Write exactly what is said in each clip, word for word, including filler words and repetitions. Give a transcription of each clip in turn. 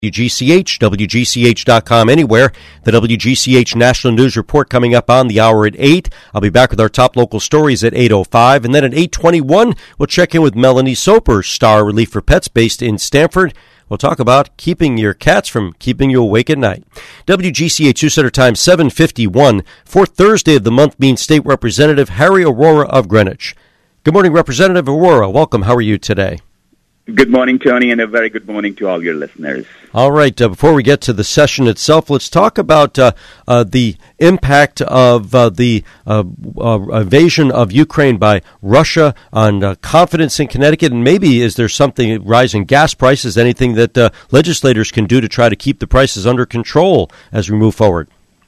W G C H, W G C H dot com, anywhere. The W G C H National News Report coming up on the hour at eight. I'll be back with our top local stories at eight oh five. And then at eight twenty-one, we'll check in with Melanie Soper, Star Relief for Pets based in Stamford. We'll talk about keeping your cats from keeping you awake at night. W G C H News Center time seven fifty-one. Fourth Thursday of the month means State Representative Harry Arora of Greenwich. Good morning, Representative Arora. Welcome. How are you today? Good morning, Tony, and a very good morning to all your listeners. All right. Uh, before we get to the session itself, let's talk about uh, uh, the impact of uh, the uh, uh, invasion of Ukraine by Russia on uh, confidence in Connecticut, and maybe is there something, rising gas prices, anything that uh, legislators can do to try to keep the prices under control as we move forward?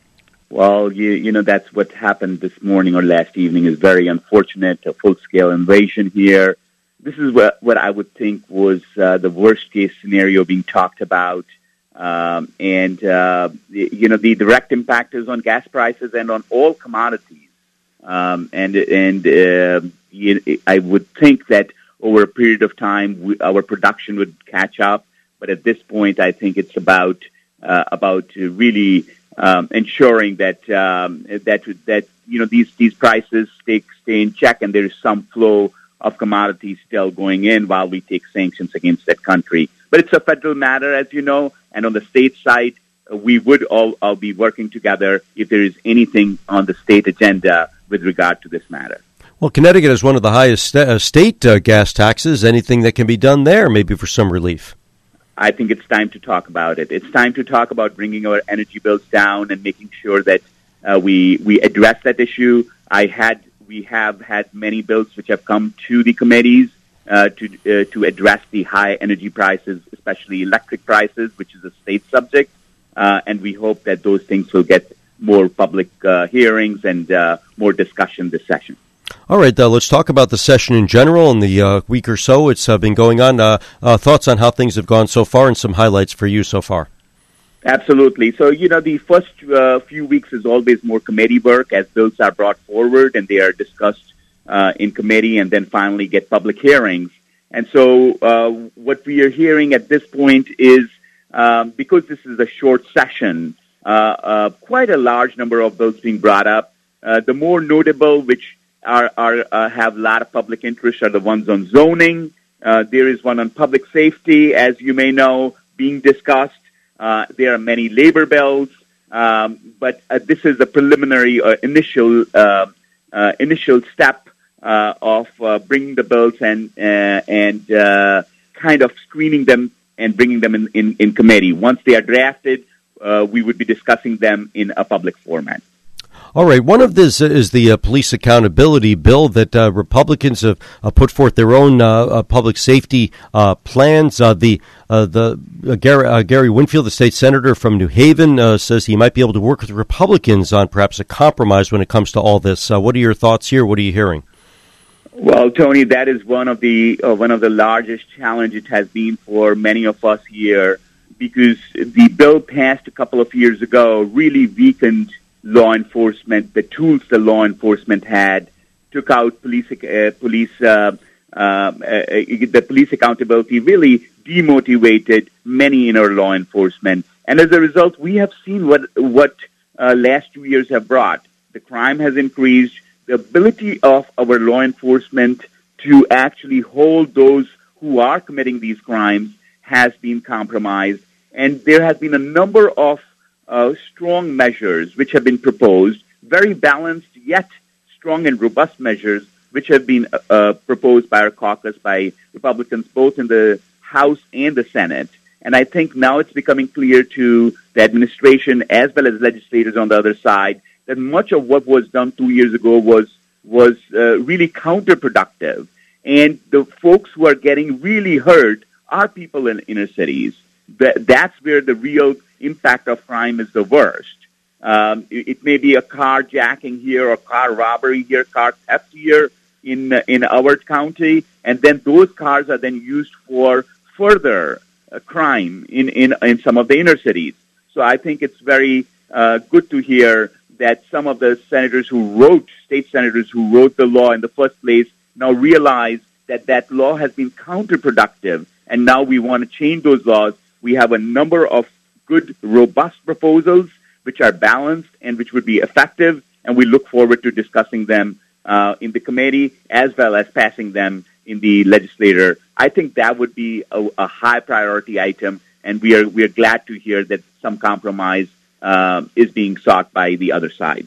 Well, you, you know, that's what happened this morning or last evening is very unfortunate, a full-scale invasion here. This is what, what I would think was uh, the worst-case scenario being talked about. Um, and, uh, you know, the direct impact is on gas prices and on all commodities. Um, and and uh, you, I would think that over a period of time, we, our production would catch up. But at this point, I think it's about uh, about really um, ensuring that, um, that, that you know, these, these prices stay, stay in check and there is some flow of commodities still going in while we take sanctions against that country. But it's a federal matter, as you know, and on the state side, uh, we would all, all be working together if there is anything on the state agenda with regard to this matter. Well, Connecticut is one of the highest st- uh, state uh, gas taxes. Anything that can be done there, maybe for some relief? I think it's time to talk about it. It's time to talk about bringing our energy bills down and making sure that uh, we we address that issue. I had We have had many bills which have come to the committees uh, to uh, to address the high energy prices, especially electric prices, which is a state subject. Uh, and we hope that those things will get more public uh, hearings and uh, more discussion this session. All right, uh, let's talk about the session in general. In the uh, week or so it's uh, been going on. Uh, uh, thoughts on how things have gone so far and some highlights for you so far. Absolutely. So, you know, the first uh, few weeks is always more committee work as bills are brought forward and they are discussed uh, in committee and then finally get public hearings. And so uh, what we are hearing at this point is, um, because this is a short session, uh, uh, quite a large number of bills being brought up. Uh, the more notable, which are, are uh, have a lot of public interest, are the ones on zoning. Uh, there is one on public safety, as you may know, being discussed. Uh, there are many labor bills, um, but uh, this is a preliminary uh, initial uh, uh, initial step uh, of uh, bringing the bills and uh, and uh, kind of screening them and bringing them in, in, in committee. Once they are drafted, uh, we would be discussing them in a public format. All right. One of this is the uh, police accountability bill that uh, Republicans have uh, put forth their own uh, uh, public safety uh, plans. Uh, the uh, the uh, Gary, uh, Gary Winfield, the state senator from New Haven, uh, says he might be able to work with Republicans on perhaps a compromise when it comes to all this. Uh, what are your thoughts here? What are you hearing? Well, Tony, that is one of the uh, one of the largest challenges it has been for many of us here, because the bill passed a couple of years ago really weakened law enforcement, the tools the law enforcement had, took out police, uh, police, uh, uh, uh, the police accountability, really demotivated many in our law enforcement. And as a result, we have seen what, what uh, last two years have brought. The crime has increased. The ability of our law enforcement to actually hold those who are committing these crimes has been compromised. And there has been a number of Uh, strong measures which have been proposed, very balanced yet strong and robust measures which have been uh, uh, proposed by our caucus, by Republicans both in the House and the Senate. And I think now it's becoming clear to the administration as well as legislators on the other side that much of what was done two years ago was was uh, really counterproductive. And the folks who are getting really hurt are people in inner cities. That, that's where the real impact of crime is the worst. Um, it, it may be a carjacking here or car robbery here, car theft here in uh, in our county, and then those cars are then used for further uh, crime in, in, in some of the inner cities. So I think it's very uh, good to hear that some of the senators who wrote, state senators who wrote the law in the first place, now realize that that law has been counterproductive, and now we want to change those laws We have a number of good, robust proposals which are balanced and which would be effective, and we look forward to discussing them uh, in the committee as well as passing them in the legislature. I think that would be a, a high priority item, and we are we are glad to hear that some compromise uh, is being sought by the other side.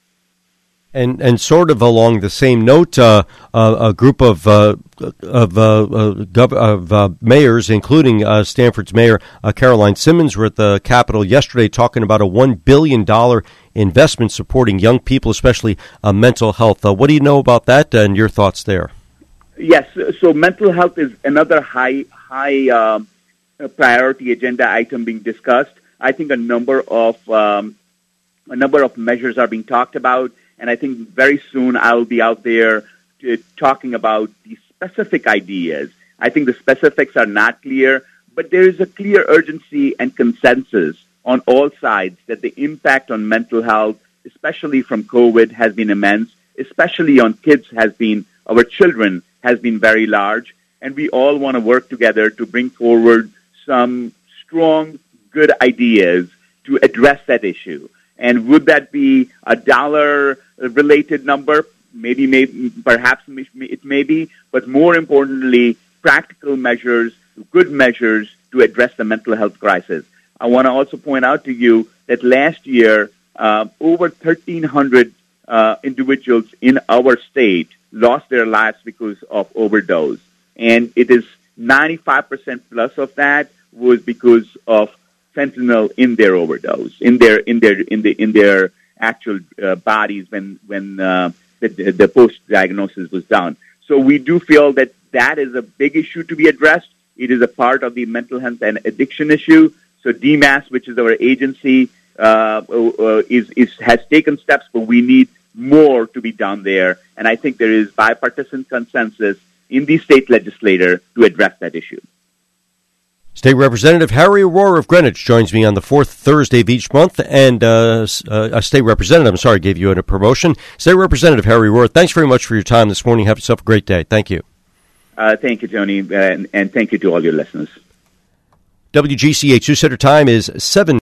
And and sort of along the same note, uh, uh, a group of uh, of uh, uh, gov- of uh, mayors, including uh, Stanford's mayor uh, Caroline Simmons, were at the Capitol yesterday talking about a one billion dollars investment supporting young people, especially uh, mental health. Uh, what do you know about that, and your thoughts there? Yes, so mental health is another high high um, priority agenda item being discussed. I think a number of um, a number of measures are being talked about. And I think very soon I will be out there to, talking about the specific ideas. I think the specifics are not clear, but there is a clear urgency and consensus on all sides that the impact on mental health, especially from COVID, has been immense, especially on kids has been, our children, has been very large. And we all want to work together to bring forward some strong, good ideas to address that issue. And would that be a dollar-related number? Maybe, maybe, perhaps it may be. But more importantly, practical measures, good measures to address the mental health crisis. I want to also point out to you that last year, uh, over thirteen hundred uh, individuals in our state lost their lives because of overdose. And it is ninety-five percent plus of that was because of fentanyl in their overdose, in their in their in the in their actual uh, bodies when when uh, the, the post diagnosis was done. So we do feel that that is a big issue to be addressed. It is a part of the mental health and addiction issue. So D M A S, which is our agency, uh, uh, is is has taken steps, but we need more to be done there. And I think there is bipartisan consensus in the state legislature to address that issue. State Representative Harry Arora of Greenwich joins me on the fourth Thursday of each month, and uh, uh, a State Representative, I'm sorry, gave you a promotion. State Representative Harry Arora, thanks very much for your time this morning. Have yourself a great day. Thank you. Uh, thank you, Tony, and, and thank you to all your listeners. W G C H News Center time is seven.